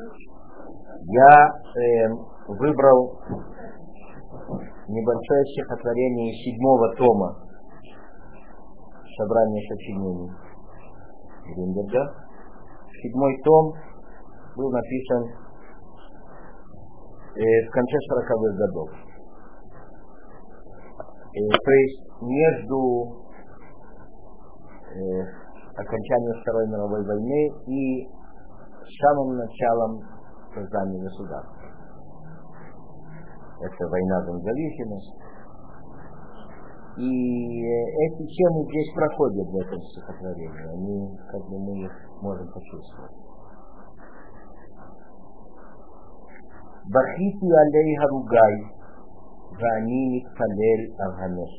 Я выбрал небольшое стихотворение из 7-го тома собрания сочинений Гринберга. 7-й том был написан в конце 40-х годов. То есть между окончанием Второй мировой войны и самым началом создания государства. Это война за независимость. И эти темы здесь проходят в этом стихотворении. Они, как бы, мы их можем почувствовать. Бахити алей харугай, ואני מתפלל על הנס,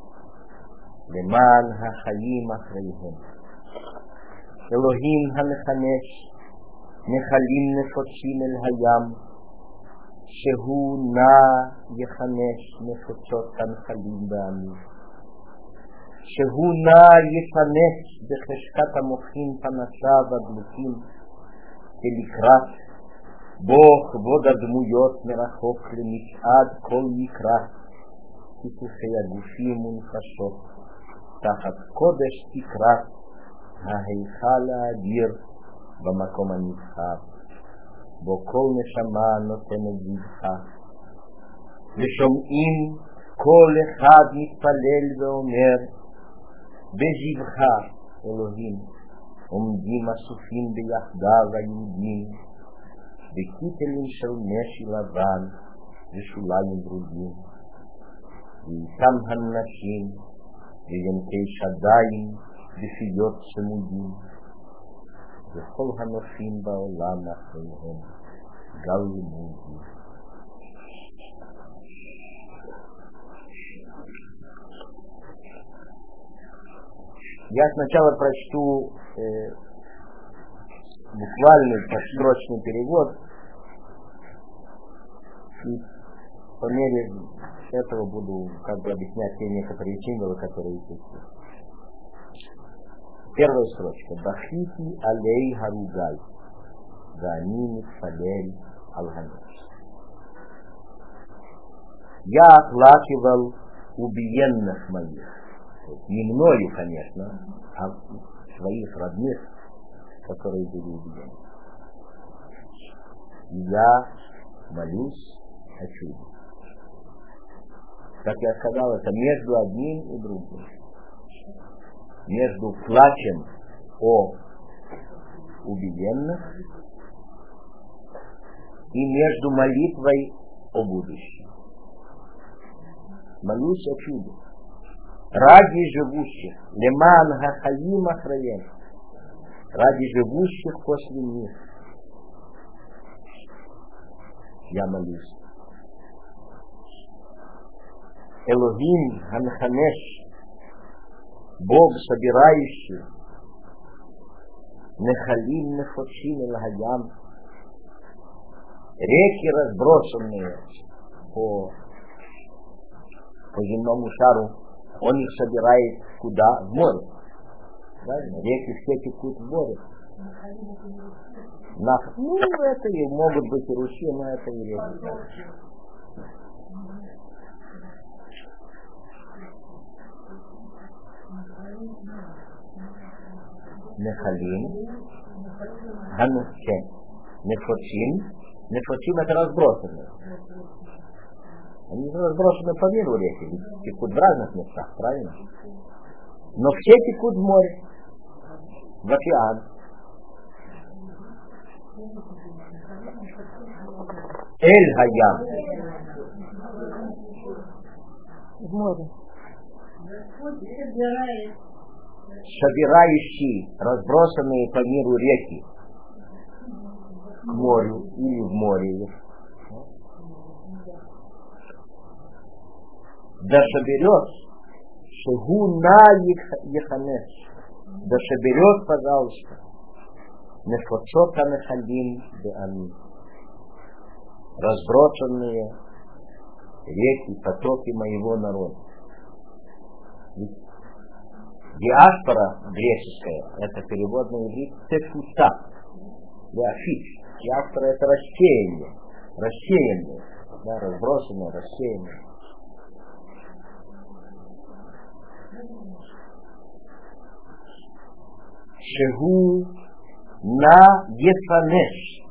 למען החיים אחריהם. אלוהים המכנס נחלים נפוצים אל הים, שהוא נע יכנס נפוצות הנחלים בעמים. שהוא נע יכנס בחשכת המוחים פנסיו הדלוקים, כלקראת בו כבוד הדמויות מרחוק למצעד כל מקרא, כיסופי הגופים ונפשות, תחת קודש תקרת ההיכל האדיר במקום הנבחר, בו כל נשמה נותנת זבחה. ושומעים כל אחד מתפלל ואומר, בזבחה אלוהים, עומדים אסופים ביחדיו היהודים, בקיטלים של משי לבן ושוליים ברודים, ואיתם הנשים ויונקי שדיים בפיות צמודים, וכל הנופים בעולם אחריהם גל לימודים. Я сначала прочту буквальный построчный перевод, и по мере этого буду как бы объяснять те некоторые символы, которые есть. Первая строчка. Бахити алей харугай, вани митфалель аль-ханес. Я оплакивал убиенных моих. Не мною, конечно, а своих родных, которые были убиены. И я молюсь о чуде. Как я сказал, это между одним и другим. Между плачем о убиенных и между молитвой о будущем. Молюсь о чуде. Ради живущих, леман хахаим ахраем, ради живущих после них, я молюсь. Элохим хамханеш, Бог собирающий, нехалим нефочим элхаям, реки разбросанные по земному шару, Он их собирает куда? В море. Правильно? Реки все текут в море. Это и могут быть и ручьи, но это и реки. Нехалим. Ганускен. Нефочим. Нефочим это разбросанные. Они разбросаны по миру реки, текут в разных местах, правильно? Но все текут в море, в океан. Эль-Хаям. В море. Собирающий разбросанные по миру реки к морю или в море. Да соберет, шагу на еханеш, да соберет, пожалуйста, нефоцота нехалим беамин, разбросанные реки, потоки моего народа. Диаспора греческая, это перевод на иврит тефута, леофит, Ястра это рассеяние. Рассеяние. Да, разбросанное, рассеянное. Шегу на ефанеш.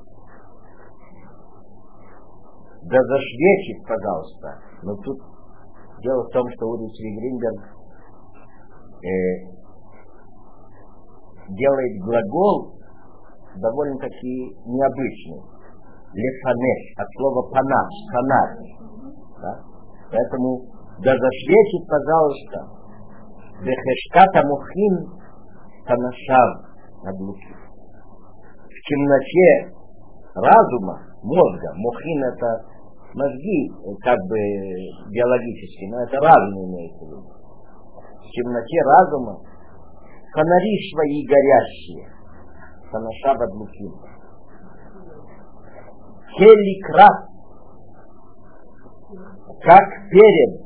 Да засвечит, пожалуйста. Но тут дело в том, что Ури Цви Гринберг делает глагол довольно-таки необычный. Лефанеш, от слова панаш, фонарь. Да? Поэтому да засветит, пожалуйста, бехешката мухин панашав адлуки. В темноте разума, мозга, мухин это мозги, как бы биологически, но это разум имеется в виду. В темноте разума фонари свои горящие, панашав адлуки. Хеликрат, как перед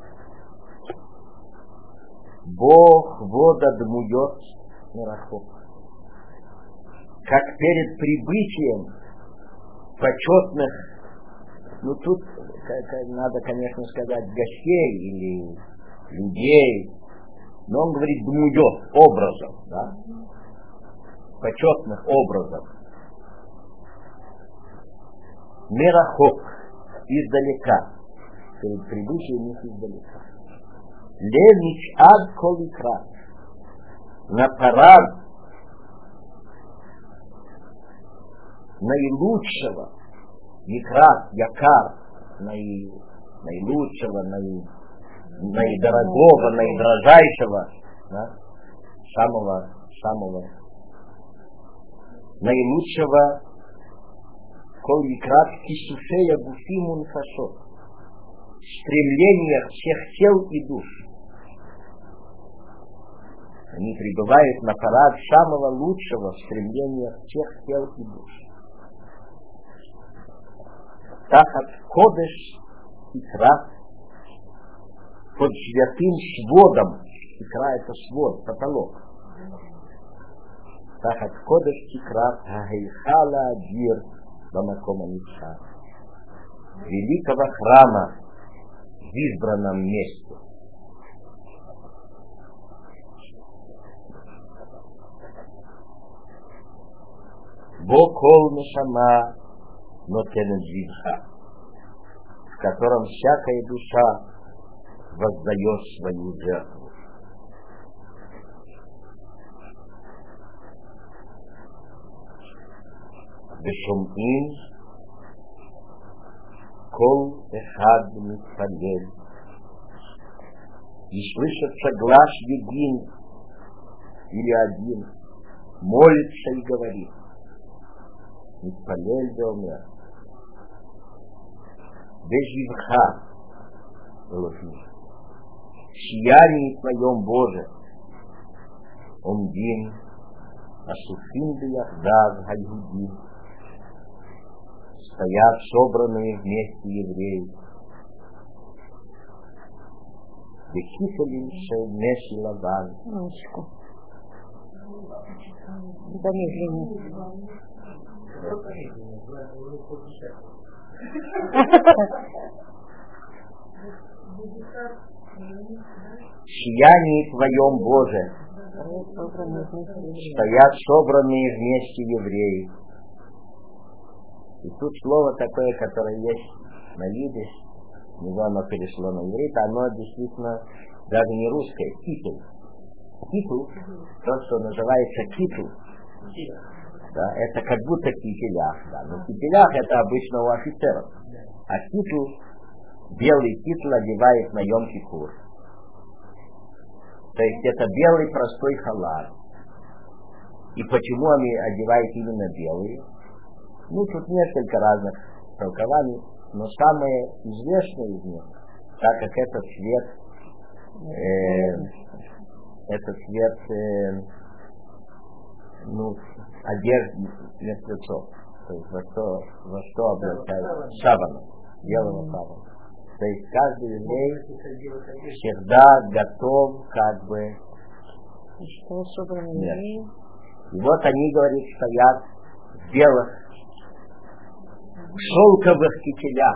Бог вода дмует мирахок, как перед прибытием почетных, ну тут надо, конечно, сказать гостей или людей, но он говорит дмует, образов, да? Почетных образов. Мирахок, издалека, перед прибытием их издалека. Лемич ад коликра, на парад наилучшего, икра, якар, наилучшего, наидорогого, наидрожайшего, да? самого наилучшего коликрат кисушея гуфимун фашот, стремлениях всех тел и душ. Они прибывают на парад самого лучшего в стремлениях всех тел и душ. Тахат кодеш икра, под святым сводом, икра это свод, потолок. Тахат кодеш икра, гагейхала адир, бамакома ница. Великого храма в избранном месте. Бог кол нешама нотенет живха, в котором всякая душа воздает свою жертву. Бешумин кол эхад митпалель, и слышится глаз един или один, молится и говорит. Митпалель домер. Беживха, Элохим, в сиянии Твоем, Боже, Омдин, Асуфим Бияхдав Гальгудин, стоят собранные вместе евреи. Бекифали Шеймеши Лаван. Минуточку. Да медленнее. В сиянии Твоем, Боже, стоят собранные вместе евреи. И тут слово такое, которое есть на идиш, не знаю, оно перешло на иврит, оно действительно даже не русское, китул. Китул, то, что называется китул, да, это как будто кителях, да, но кителях это обычно у офицеров, а китул, белый китул одевает на Йом-Кипур. То есть это белый простой халат. И почему они одевают именно белый? Ну, тут несколько разных толкований, но самое известное из них, так как этот цвет, одежды мертвецов, то есть во что обращают савана, белого савана. То есть каждый еврей всегда готов как бы. Что собраны евреи? И вот они, говорит, стоят в белых шелковых кителях.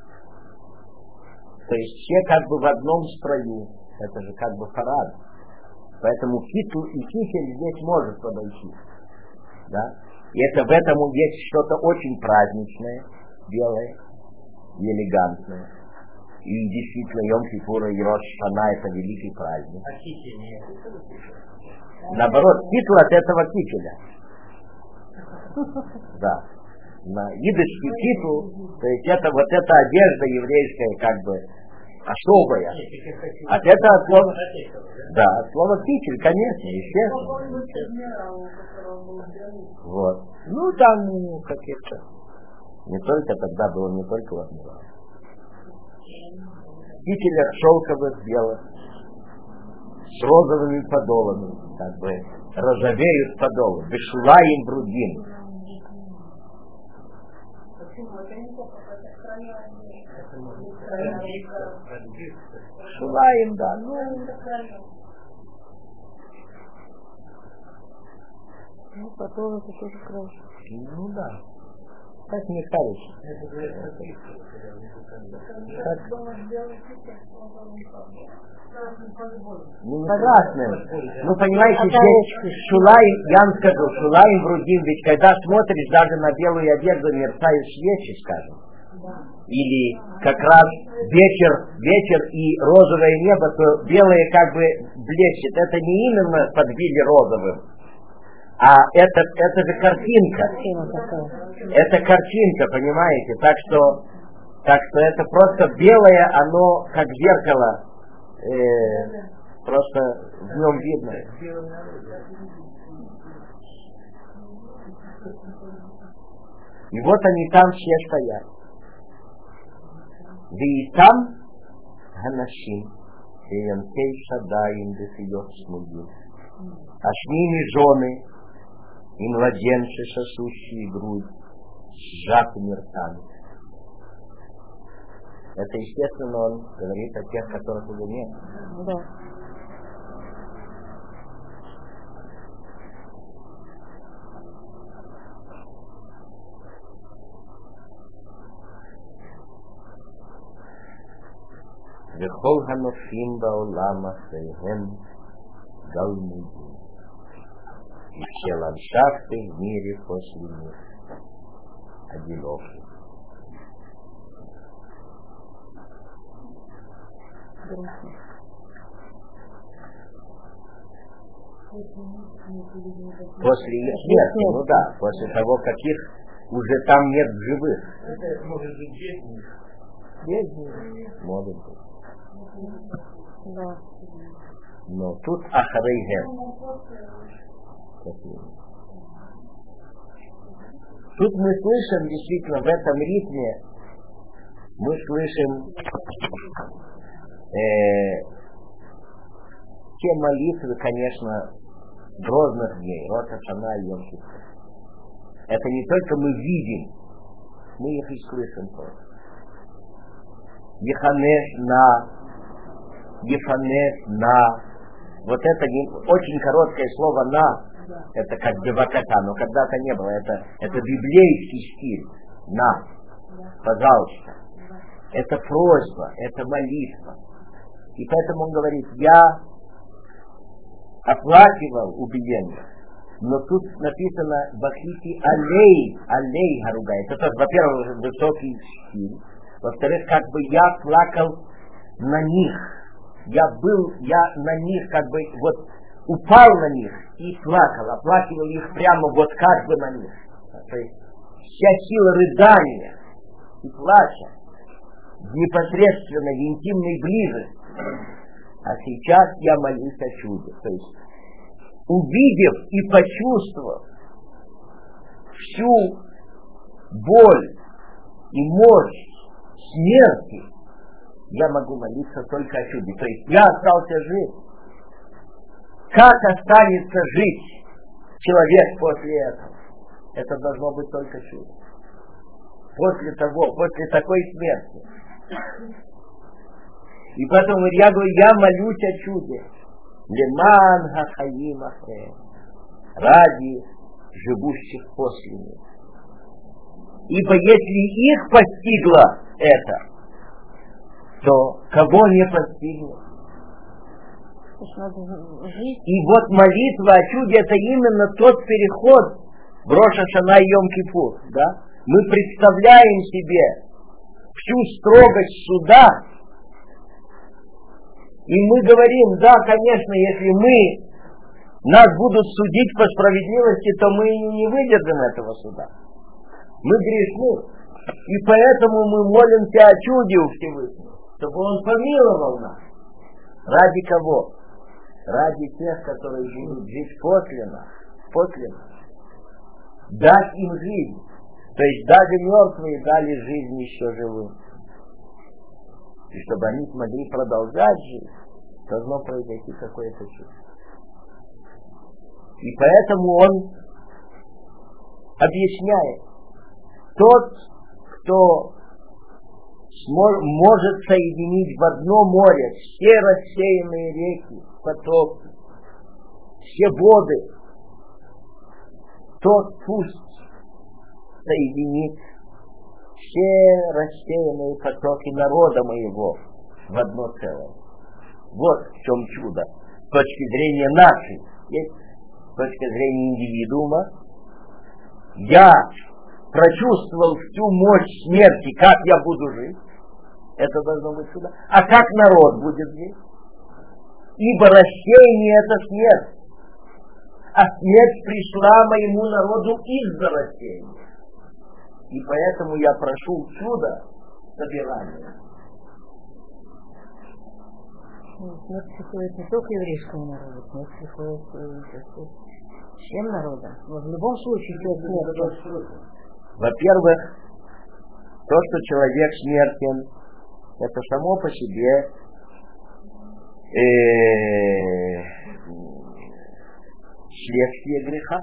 То есть все как бы в одном строю. Это же как бы парад. Поэтому киту и китель здесь может подойти. Да? И это в этом есть что-то очень праздничное, белое и элегантное. И действительно Йом-Кипур и Рош-Шана — это великий праздник. А китель нет? Наоборот, киту от этого кителя. Да. На идышский киту, то есть это вот эта одежда еврейская как бы особая. От этого от слова, да, от слова китель, конечно, естественно. Вот. Ну там какие-то. Не только тогда было, не только в одном. Кителях шелковых белых, с розовыми подолами, как бы розовеют подолы, бешулаим брудим. Шулаим, да, Ну, подолы это тоже красиво. Ну да. Как Михайлович. Разные. Ну, понимаете, здесь шулаим, я вам скажу, шулаим брудим, ведь когда смотришь даже на белую одежду, мерцают свечи, скажем. Или как раз вечер и розовое небо, то белое как бы блещет. Это не именно подбили розовым, а это же картинка. Это картинка, понимаете? Так что это просто белое, оно как зеркало, просто в нем видно. И вот они там все стоят. Веитам ганашим, веянтей шадаим дефиот смугим. А с ними жены и младенцы, сосущие грудь, сжатыми ртами. Это, естественно, он говорит о тех, которых уже нет. Да. וכל הנופים בעולם אחריהם גלמודים. И все ландшафты в мире после них одиноки. После их смерти, ну да, после того, как их уже там нет в живых. Это может быть без них. Без них, может быть. Да. Но тут ахарейгем. Тут мы слышим, действительно, в этом ритме, мы слышим те молитвы, конечно, грозных дней, Рош ха-Шана и Йом-Кипур. Это не только мы видим, мы их и слышим тоже. Ефанес на. Вот это очень короткое слово на. Это как беваката, но когда-то не было. Это библейский стиль. На. Пожалуйста. Это просьба, это молитва. И поэтому он говорит, я оплакивал убиенных. Но тут написано бахити алей харугай. Это тоже, во-первых, высокий стиль. Во-вторых, как бы я плакал на них. Я на них как бы вот упал на них и плакал, оплакивал их прямо вот как бы на них. То есть вся сила рыдания и плача непосредственно в интимной близости. А сейчас я молюсь о чуде. То есть увидев и почувствовав всю боль и мощь смерти, я могу молиться только о чуде. То есть я остался жив. Как останется жить человек после этого? Это должно быть только чудо. После такой смерти. И поэтому я говорю, я молюсь о чуде. Леман хахаим ахре. Ради живущих после них. Ибо если их постигло это, то кого не постигнет? И вот молитва о чуде — это именно тот переход в Рош ха-Шана и Йом-Кипур. Да? Мы представляем себе всю строгость суда, и мы говорим: да, конечно, если нас будут судить по справедливости, то мы не выдержим этого суда. Мы грешны. И поэтому мы молимся о чуде у Всевышнего, чтобы Он помиловал нас. Ради кого? Ради тех, которые будут жить после нас. Дать им жизнь. То есть даже мертвые дали жизнь еще живым. И чтобы они смогли продолжать жить, должно произойти какое-то чудо. И поэтому он объясняет: тот, кто может соединить в одно море все рассеянные реки, потоки, все воды, тот пусть соединит все рассеянные потоки народа моего в одно целое. Вот в чем чудо. С точки зрения нашей, с точки зрения индивидуума, я прочувствовал всю мощь смерти, как я буду жить. Это должно быть чудо. А как народ будет жить? Ибо рассеяние — это смерть. А смерть пришла моему народу из-за рассеяния. И поэтому я прошу чудо собирания. Смерть приходит не только еврейскому народу, смерть приходит всем народам. Но в любом случае смерть. Во-первых, то, что человек смертен, это само по себе следствие греха.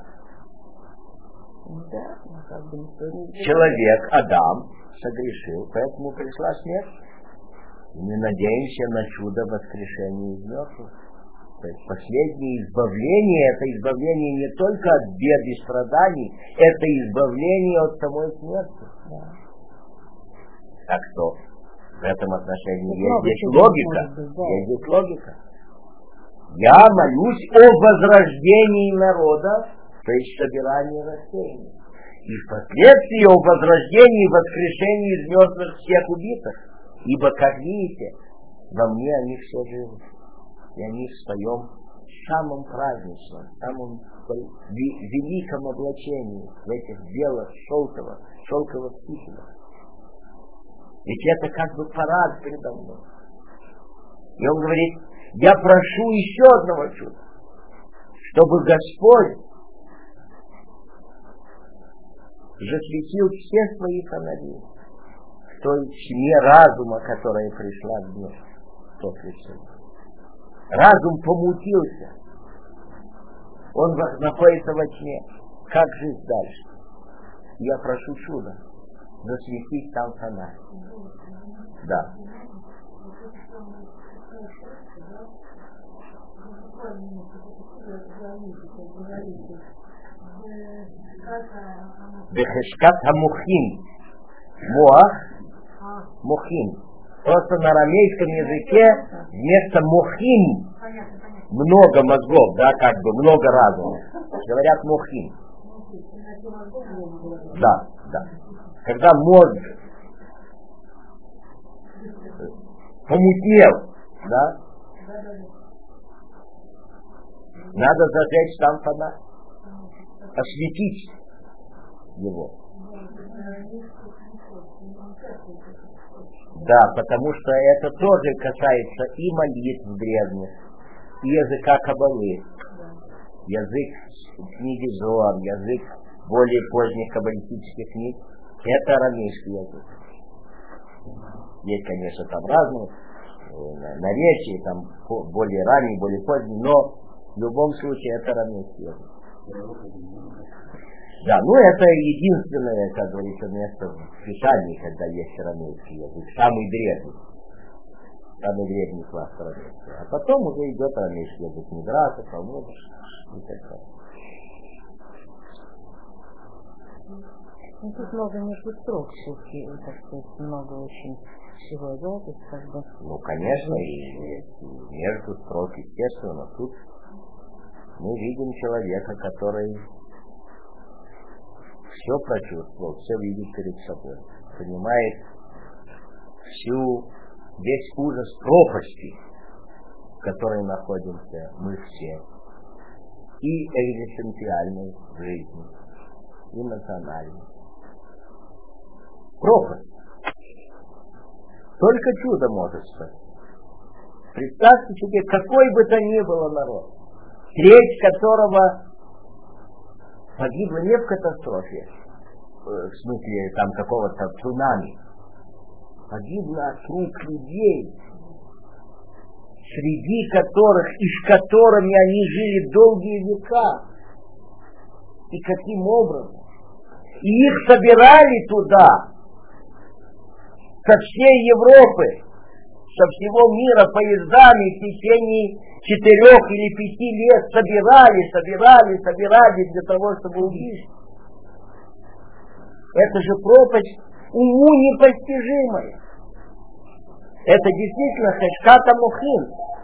Да, Человек, Адам, согрешил, поэтому пришла смерть. И мы надеемся на чудо воскрешения из мертвых. То есть последнее избавление — это избавление не только от бед и страданий, это избавление от самой смерти. Да. Так что в этом отношении есть логика. Есть логика. Я молюсь о возрождении народа, то есть собирании рассеяний. И впоследствии о возрождении и воскрешении из мертвых всех убитых. Ибо, как видите, во мне они все живы. И они в своем самом праздничном, самом великом облачении, в этих белых шелковых кителях. Ведь это как бы парад передо мной. И он говорит: я прошу еще одного чуда, чтобы Господь засветил все свои фонари в той тьме разума, которая пришла в мир после всего. Разум помутился. Он находится во тьме. Как жить дальше? Я прошу чуда засветить там фонарь. Да. Бехешкат хамухин. Мухин. Просто на арамейском языке вместо мухин много мозгов, да, как бы много разума. Говорят мухин. Да. Когда мозг помутнел, да, надо зажечь там фонарь, осветить его. Да, потому что это тоже касается и молитв древних, и языка Каббалы. Язык книги Зоар, язык более поздних каббалистических книг — это арамейский язык. Есть, конечно, там разные наречия, там более ранние, более поздние, но в любом случае это арамейский язык. Да, это единственное, как говорится, место в Писании, когда есть арамейский язык, самый древний класс арамейского. А потом уже идет арамейский язык Мидраша, Талмуда и так далее. Ну, тут много между строк все-таки, так сказать, много очень всего, да, то есть как бы... Ну, конечно, и между строк, естественно, но тут мы видим человека, который все прочувствовал, все видит перед собой, понимает весь ужас пропасти, в которой находимся мы все, и экзистенциальной жизни, и национальной. Пропасть. Только чудо может спасти. Представьте себе, какой бы то ни было народ, треть которого погибла не в катастрофе, в смысле там какого-то цунами, погибла от рук людей, среди которых и с которыми они жили долгие века. И каким образом? И их собирали туда, со всей Европы, со всего мира поездами в течение 4 или 5 лет собирали для того, чтобы убить. Это же пропасть уму непостижимая. Это действительно хешката мухин.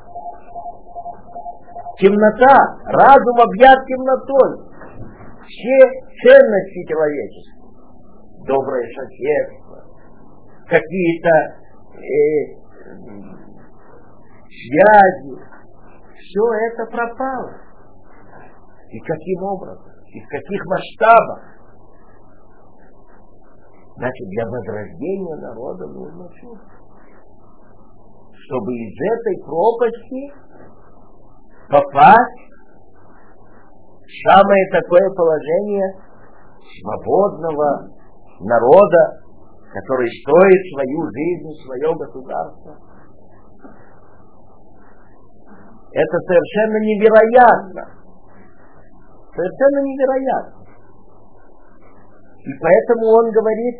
Темнота, разум объят темнотой. Все ценности человечества, доброе соседство, какие-то связи, все это пропало. И каким образом? И в каких масштабах? Значит, для возрождения народа нужно чувство. Чтобы из этой пропасти попасть в самое такое положение свободного народа, который строит свою жизнь, свое государство. Это совершенно невероятно. Совершенно невероятно. И поэтому он говорит,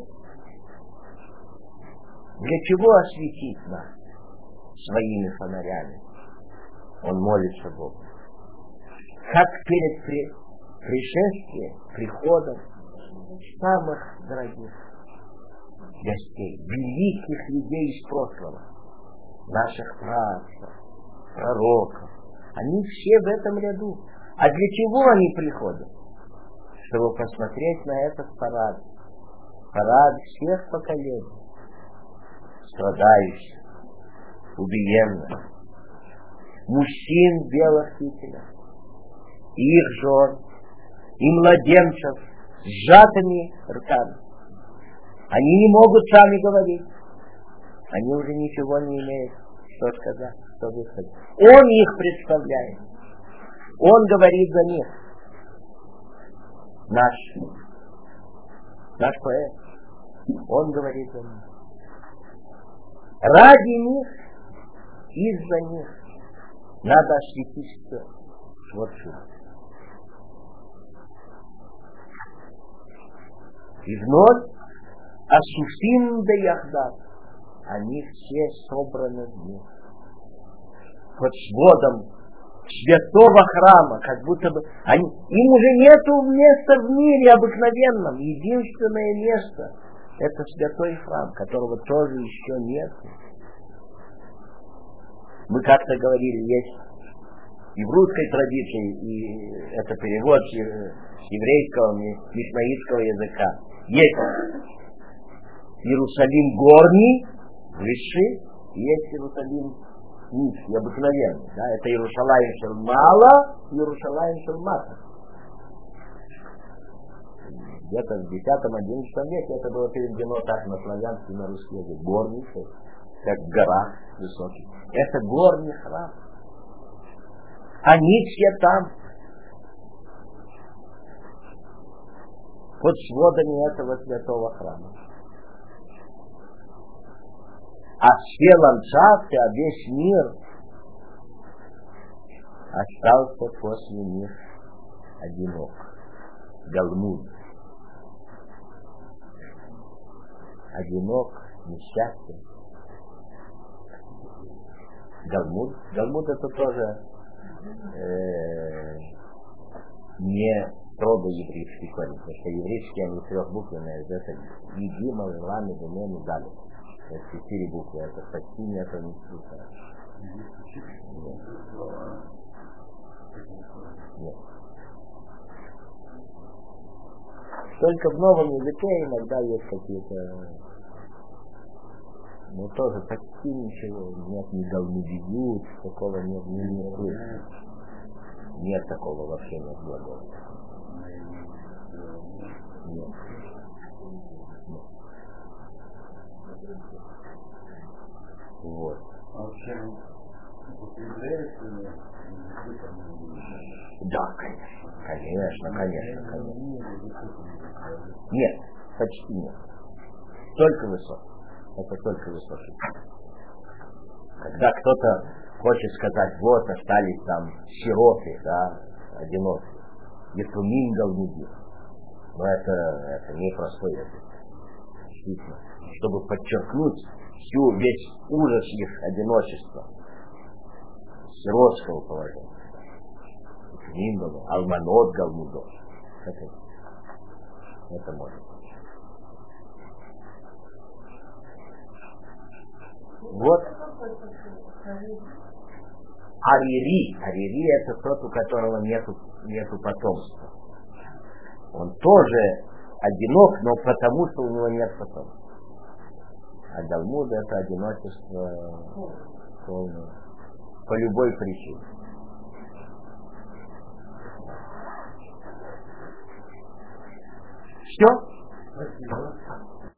для чего осветить нас своими фонарями? Он молится Богу. Как перед пришествием, приходом самых дорогих гостей, великих людей из прошлого, наших праотцов, пророков. Они все в этом ряду. А для чего они приходят? Чтобы посмотреть на этот парад. Парад всех поколений. Страдающих, убиенных, мужчин в белых кителях, их жен, и младенцев с сжатыми ртами. Они не могут сами говорить. Они уже ничего не имеют, что сказать, что высказать. Он их представляет. Он говорит за них. Наш поэт. Он говорит за них. Ради них, из-за них надо осветить все. Вот что. И вновь Асуфим да Яхдат. Они все собраны вместе. Под сводом святого храма, как будто бы им уже нету места в мире обыкновенном. Единственное место — это святой храм, которого тоже еще нет. Мы как-то говорили, есть и в русской традиции, и это перевод с еврейского, мишнаитского языка. Есть Иерусалим горний, высший, и есть Иерусалим низкий, обыкновенный. Да? Это Иерусалим Шелмала, Иерусалим Шелмата. Где-то в 10-11 веке это было переведено так на славянский, на русский язык. Горний, как гора высокий. Это горний храм. Они все там. Под сводами этого святого храма. А все ландшафты, а весь мир остался после них одинок. Галмуд. Одинок, несчастен. Галмуд. Галмуд это тоже не строго еврейский корень, потому что еврейские они трехбуквенные, это Гима, Лами, Гумен, Дали. То есть 4 буквы, это почти не это не слышно. Нет. Только в новом языке иногда есть какие-то, но тоже почти ничего, нет, не бегут, такого нет, не слышно. Нет такого вообще, нет глагола. Нет. Вот. А вообще употребляется Да, конечно. Нет, почти нет. Только высокий. Это только высокий. Когда кто-то хочет сказать, вот остались там сироты, да, одинокие. Ефумин галмуди. Но это не простой язык. Действительно. Чтобы подчеркнуть весь ужас их одиночества, сиротского положения. Ефумин галмуди, алманот галмудо. Это можно. Вот. Арири это тот, у которого нету потомства. Он тоже одинок, но потому что у него нет потомства. А Галмуд это одиночество полное. По любой причине. Все?